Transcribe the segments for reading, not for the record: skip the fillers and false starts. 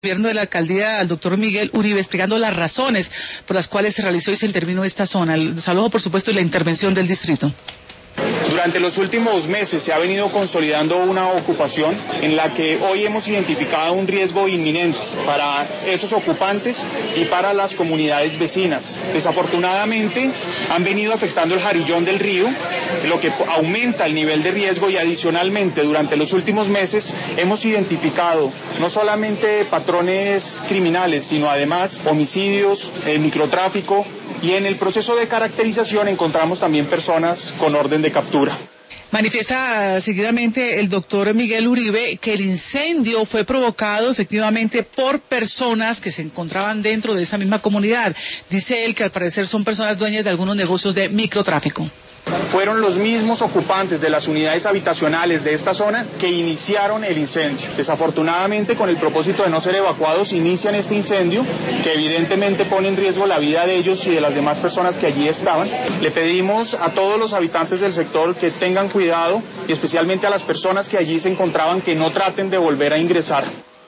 Gobierno de la alcaldía al doctor Miguel Uribe explicando las razones por las cuales se realizó y se intervino esta zona, el desalojo por supuesto y la intervención del distrito. Durante los últimos meses se ha venido consolidando una ocupación en la que hoy hemos identificado un riesgo inminente para esos ocupantes y para las comunidades vecinas. Desafortunadamente han venido afectando el Jarillón del Río, lo que aumenta el nivel de riesgo y adicionalmente durante los últimos meses hemos identificado no solamente patrones criminales, sino además homicidios, microtráfico y en el proceso de caracterización encontramos también personas con orden de captura. Manifiesta seguidamente el doctor Miguel Uribe que el incendio fue provocado efectivamente por personas que se encontraban dentro de esa misma comunidad. Dice él que al parecer son personas dueñas de algunos negocios de microtráfico. Fueron los mismos ocupantes de las unidades habitacionales de esta zona que iniciaron el incendio. Desafortunadamente, con el propósito de no ser evacuados, inician este incendio que evidentemente pone en riesgo la vida de ellos y de las demás personas que allí estaban. Le pedimos a todos los habitantes del sector que tengan cuidado y especialmente a las personas que allí se encontraban que no traten de volver a ingresar.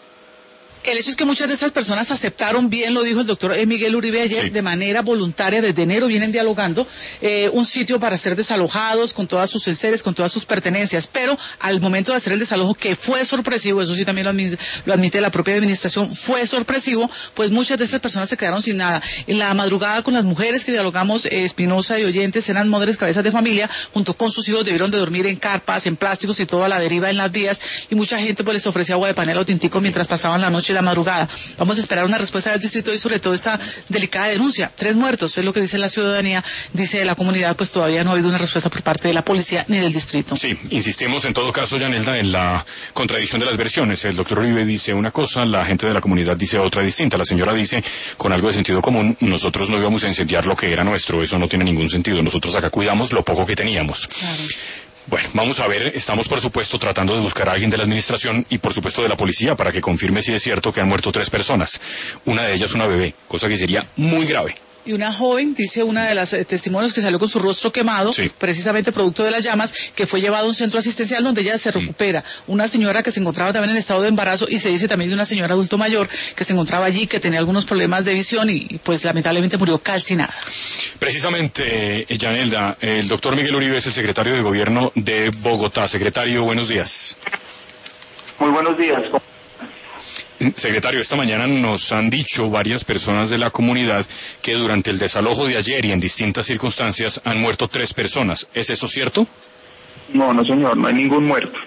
El hecho es que muchas de estas personas aceptaron, bien lo dijo el doctor Miguel Uribe ayer, sí, de manera voluntaria, desde enero vienen dialogando, un sitio para ser desalojados con todas sus enseres, con todas sus pertenencias, pero al momento de hacer el desalojo, que fue sorpresivo, eso sí también lo admite la propia administración, fue sorpresivo, pues muchas de estas personas se quedaron sin nada. En la madrugada con las mujeres que dialogamos, Espinosa y oyentes, eran madres cabezas de familia, junto con sus hijos debieron de dormir en carpas, en plásticos y todo a la deriva en las vías, y mucha gente pues les ofrecía agua de panela o tintico mientras pasaban la noche la madrugada. Vamos a esperar una respuesta del distrito y sobre todo esta delicada denuncia. 3 muertos, es lo que dice la ciudadanía, dice la comunidad, pues todavía no ha habido una respuesta por parte de la policía ni del distrito. Sí, insistimos en todo caso, Yanelda, en la contradicción de las versiones. El doctor Uribe dice una cosa, la gente de la comunidad dice otra distinta. La señora dice, con algo de sentido común, nosotros no íbamos a incendiar lo que era nuestro, eso no tiene ningún sentido. Nosotros acá cuidamos lo poco que teníamos. Claro. Bueno, vamos a ver, estamos por supuesto tratando de buscar a alguien de la administración y por supuesto de la policía para que confirme si es cierto que han muerto 3 personas. Una de ellas una bebé, cosa que sería muy grave. Y una joven, dice una de las testimonios que salió con su rostro quemado, sí, precisamente producto de las llamas, que fue llevado a un centro asistencial donde ella se recupera. Una señora que se encontraba también en estado de embarazo y se dice también de una señora adulto mayor que se encontraba allí, que tenía algunos problemas de visión y pues lamentablemente murió calcinada. Precisamente, Yanelda, el doctor Miguel Uribe es el secretario de Gobierno de Bogotá. Secretario, buenos días. Muy buenos días. Secretario, esta mañana nos han dicho varias personas de la comunidad que durante el desalojo de ayer y en distintas circunstancias han muerto 3 personas. ¿Es eso cierto? No, señor, no hay ningún muerto.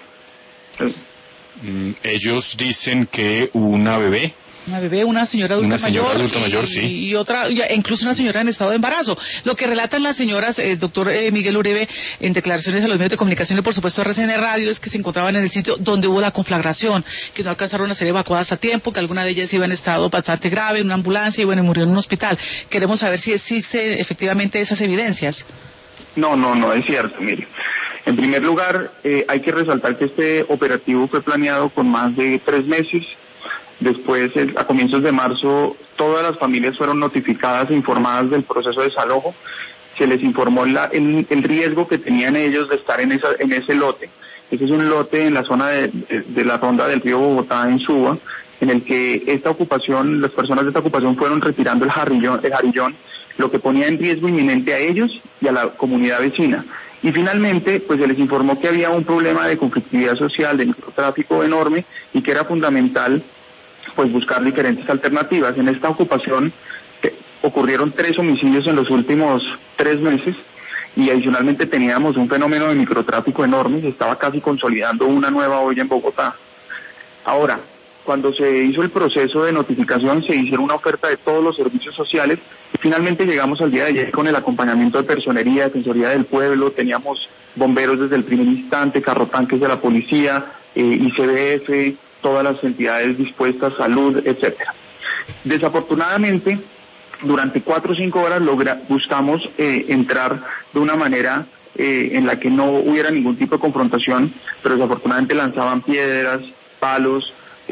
Ellos dicen que una bebé, una señora adulta mayor, sí, y otra, incluso una señora en estado de embarazo. Lo que relatan las señoras, doctor Miguel Uribe, en declaraciones a los medios de comunicación y por supuesto a RCN Radio, es que se encontraban en el sitio donde hubo la conflagración, que no alcanzaron a ser evacuadas a tiempo, que alguna de ellas iba en estado bastante grave, en una ambulancia y bueno, murió en un hospital. Queremos saber si existe efectivamente esas evidencias. No es cierto, mire. En primer lugar, hay que resaltar que este operativo fue planeado con más de 3 meses. Después, a comienzos de marzo, todas las familias fueron notificadas e informadas del proceso de desalojo. Se les informó el riesgo que tenían ellos de estar en ese lote. Ese es un lote en la zona de la ronda del río Bogotá, en Suba, en el que las personas de esta ocupación fueron retirando el jarillón, lo que ponía en riesgo inminente a ellos y a la comunidad vecina. Y finalmente, pues se les informó que había un problema de conflictividad social, de microtráfico enorme y que era fundamental pues buscar diferentes alternativas. En esta ocupación ocurrieron 3 homicidios en los últimos 3 meses y adicionalmente teníamos un fenómeno de microtráfico enorme, se estaba casi consolidando una nueva olla en Bogotá. Ahora, cuando se hizo el proceso de notificación, se hicieron una oferta de todos los servicios sociales y finalmente llegamos al día de ayer con el acompañamiento de Personería, Defensoría del Pueblo, teníamos bomberos desde el primer instante, carrotanques de la policía, ICBF, todas las entidades dispuestas, salud, etcétera. Desafortunadamente, durante 4 o 5 horas buscamos entrar de una manera en la que no hubiera ningún tipo de confrontación, pero desafortunadamente lanzaban piedras, palos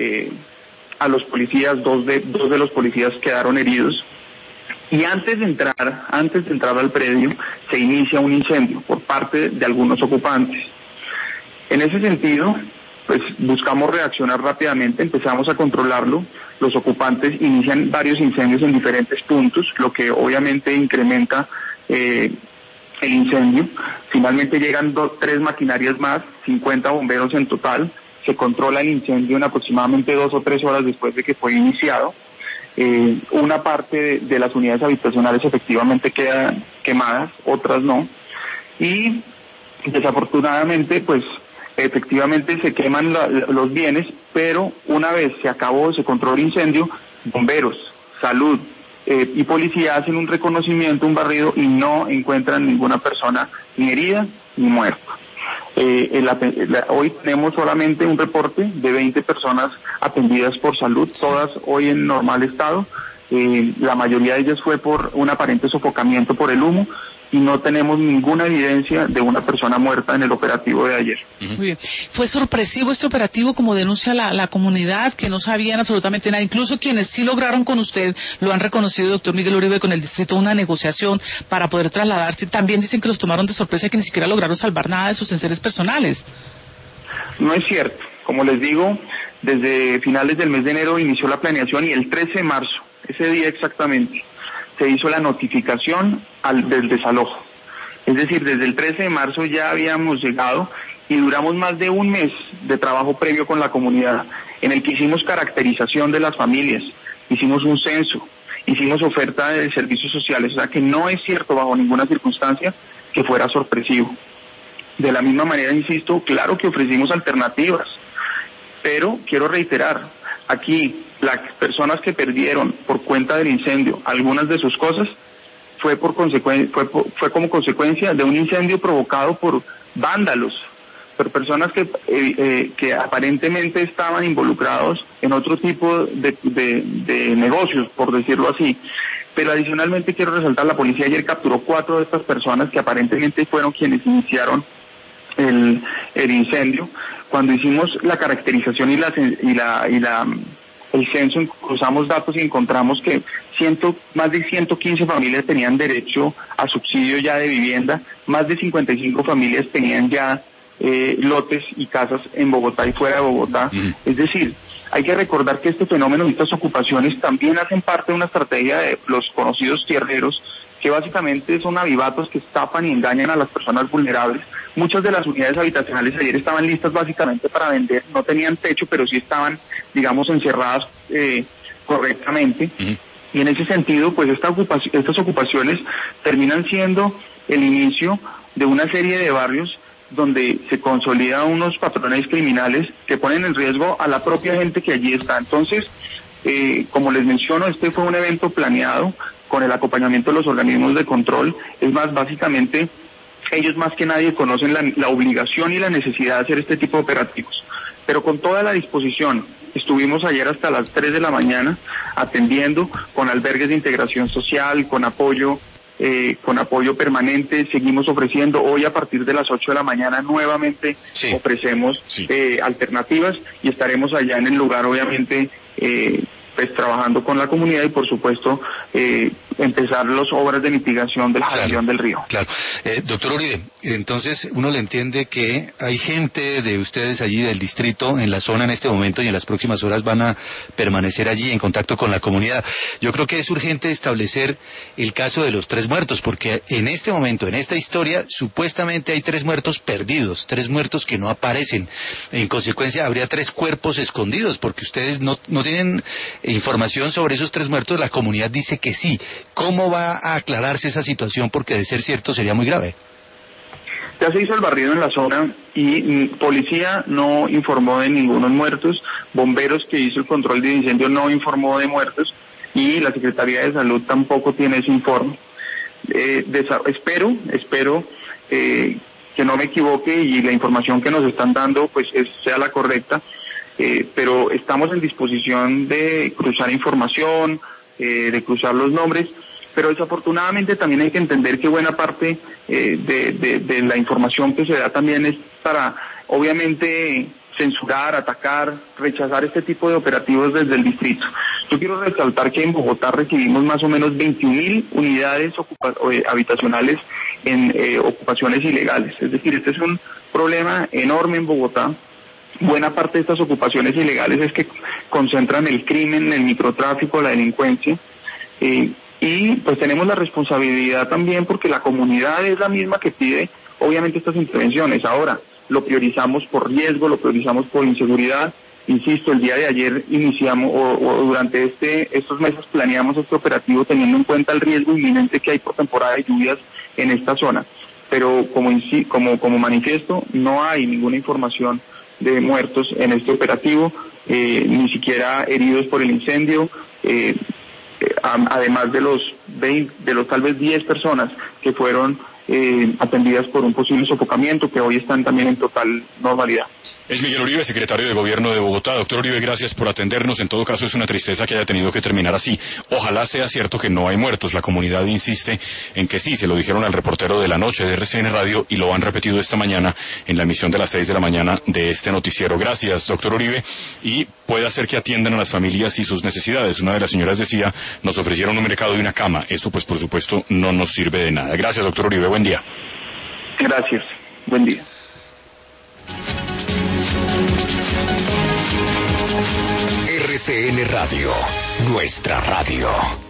a los policías, dos de los policías quedaron heridos. Y antes de entrar al predio, se inicia un incendio por parte de algunos ocupantes. En ese sentido, pues buscamos reaccionar rápidamente, empezamos a controlarlo, los ocupantes inician varios incendios en diferentes puntos, lo que obviamente incrementa el incendio. Finalmente llegan 3 maquinarias más, 50 bomberos en total, se controla el incendio en aproximadamente 2 o 3 horas después de que fue iniciado. Una parte de las unidades habitacionales efectivamente quedan quemadas, otras no, y desafortunadamente pues efectivamente se queman los bienes, pero una vez se acabó, se controló el incendio, bomberos, salud y policía hacen un reconocimiento, un barrido y no encuentran ninguna persona ni herida ni muerta. Hoy tenemos solamente un reporte de 20 personas atendidas por salud, todas hoy en normal estado. La mayoría de ellas fue por un aparente sofocamiento por el humo y no tenemos ninguna evidencia de una persona muerta en el operativo de ayer. Muy bien. Fue sorpresivo este operativo, como denuncia la comunidad, que no sabían absolutamente nada. Incluso quienes sí lograron con usted, lo han reconocido, doctor Miguel Uribe, con el distrito, una negociación para poder trasladarse. También dicen que los tomaron de sorpresa y que ni siquiera lograron salvar nada de sus enseres personales. No es cierto. Como les digo, desde finales del mes de enero inició la planeación y el 13 de marzo, ese día exactamente, se hizo la notificación del desalojo. Es decir, desde el 13 de marzo ya habíamos llegado y duramos más de un mes de trabajo previo con la comunidad, en el que hicimos caracterización de las familias, hicimos un censo, hicimos oferta de servicios sociales, o sea que no es cierto bajo ninguna circunstancia que fuera sorpresivo. De la misma manera, insisto, claro que ofrecimos alternativas, pero quiero reiterar, aquí las personas que perdieron por cuenta del incendio algunas de sus cosas fue como consecuencia de un incendio provocado por vándalos, por personas que aparentemente estaban involucrados en otro tipo de negocios, por decirlo así. Pero adicionalmente quiero resaltar, la policía ayer capturó 4 de estas personas que aparentemente fueron quienes iniciaron el incendio. Cuando hicimos la caracterización y el censo, cruzamos datos y encontramos que más de 115 familias tenían derecho a subsidio ya de vivienda, más de 55 familias tenían ya lotes y casas en Bogotá y fuera de Bogotá. Es decir, hay que recordar que este fenómeno y estas ocupaciones también hacen parte de una estrategia de los conocidos tierreros, que básicamente son avivatos que estafan y engañan a las personas vulnerables. Muchas de las unidades habitacionales ayer estaban listas básicamente para vender, no tenían techo, pero sí estaban, digamos, encerradas correctamente. Y en ese sentido, pues estas ocupaciones terminan siendo el inicio de una serie de barrios donde se consolidan unos patrones criminales que ponen en riesgo a la propia gente que allí está. Entonces, como les menciono, este fue un evento planeado con el acompañamiento de los organismos de control. Es más, básicamente, ellos más que nadie conocen la obligación y la necesidad de hacer este tipo de operativos. Pero con toda la disposición, estuvimos ayer hasta las 3 de la mañana atendiendo con albergues de integración social, con apoyo permanente, seguimos ofreciendo. Hoy a partir de las 8 de la mañana nuevamente ofrecemos alternativas y estaremos allá en el lugar, obviamente, pues trabajando con la comunidad y por supuesto empezar las obras de mitigación del jalón del río. Claro. Doctor Uribe, entonces uno le entiende que hay gente de ustedes allí del distrito en la zona en este momento y en las próximas horas van a permanecer allí en contacto con la comunidad. Yo creo que es urgente establecer el caso de los 3 muertos, porque en este momento, en esta historia, supuestamente hay 3 muertos perdidos, 3 muertos que no aparecen. En consecuencia, habría 3 cuerpos escondidos, porque ustedes no tienen información sobre esos 3 muertos. La comunidad dice que sí. ¿Cómo va a aclararse esa situación? Porque de ser cierto sería muy grave. Ya se hizo el barrido en la zona y policía no informó de ningunos muertos, bomberos que hizo el control de incendio no informó de muertos y la Secretaría de Salud tampoco tiene ese informe. Espero que no me equivoque y la información que nos están dando pues sea la correcta, pero estamos en disposición de cruzar información, de cruzar los nombres, pero desafortunadamente también hay que entender que buena parte de la información que se da también es para, obviamente, censurar, atacar, rechazar este tipo de operativos desde el distrito. Yo quiero resaltar que en Bogotá recibimos más o menos 21.000 unidades habitacionales en ocupaciones ilegales. Es decir, este es un problema enorme en Bogotá buena parte de estas ocupaciones ilegales es que concentran el crimen, el microtráfico, la delincuencia, y pues tenemos la responsabilidad también porque la comunidad es la misma que pide obviamente estas intervenciones. Ahora, lo priorizamos por riesgo, lo priorizamos por inseguridad. Insisto, el día de ayer iniciamos, o durante estos meses planeamos este operativo teniendo en cuenta el riesgo inminente que hay por temporada de lluvias en esta zona. Pero como manifiesto, no hay ninguna información de muertos en este operativo, ni siquiera heridos por el incendio, además de los tal vez 10 personas que fueron atendidas por un posible sofocamiento, que hoy están también en total normalidad. Es Miguel Uribe, secretario de Gobierno de Bogotá. Doctor Uribe, gracias por atendernos. En todo caso, es una tristeza que haya tenido que terminar así. Ojalá sea cierto que no hay muertos. La comunidad insiste en que sí. Se lo dijeron al reportero de la noche de RCN Radio y lo han repetido esta mañana en la emisión de las 6 de la mañana de este noticiero. Gracias, doctor Uribe. Y puede hacer que atiendan a las familias y sus necesidades. Una de las señoras decía, nos ofrecieron un mercado y una cama. Eso, pues, por supuesto, no nos sirve de nada. Gracias, doctor Uribe. Buen día. Gracias. Buen día. RCN Radio, nuestra radio.